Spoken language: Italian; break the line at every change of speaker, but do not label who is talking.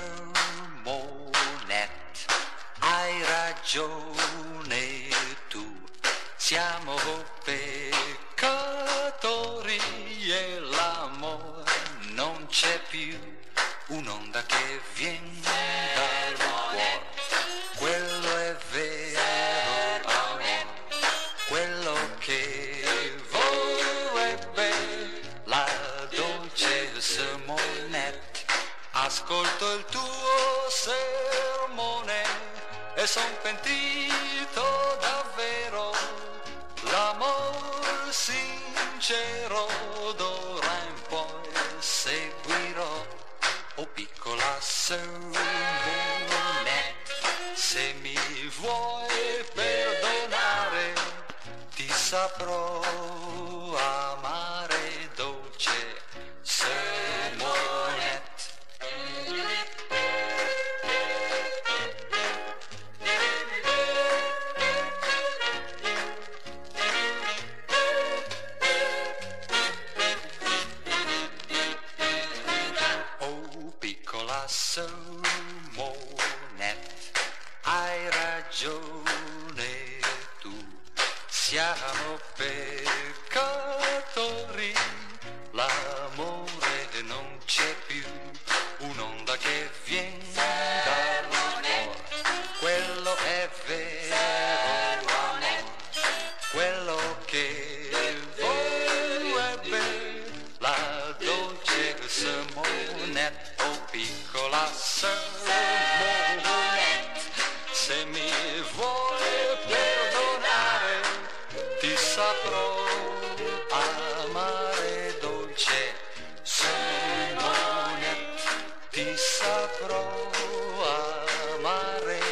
sermonette, hai ragione tu, siamo peccatori e l'amore non c'è più, un'onda che viene dal cuore, quello è vero amore, quello che vorrebbe la dolce sermonette. Ascolto il tuo sermone e son pentito davvero, l'amor sincero d'ora in poi seguirò. Oh piccola sermonette, se mi vuoi perdonare, ti saprò amare, dolce sermonette. Piccola sermonette, hai ragione tu, siamo peccatori, l'amore non c'è più, un'onda che viene dal cuore, quello è vero amore, quello che vorrebbe la dolce sermonette. Oh piccola sermonette, se mi vuoi perdonare, ti saprò amare, dolce sermonette, ti saprò amare.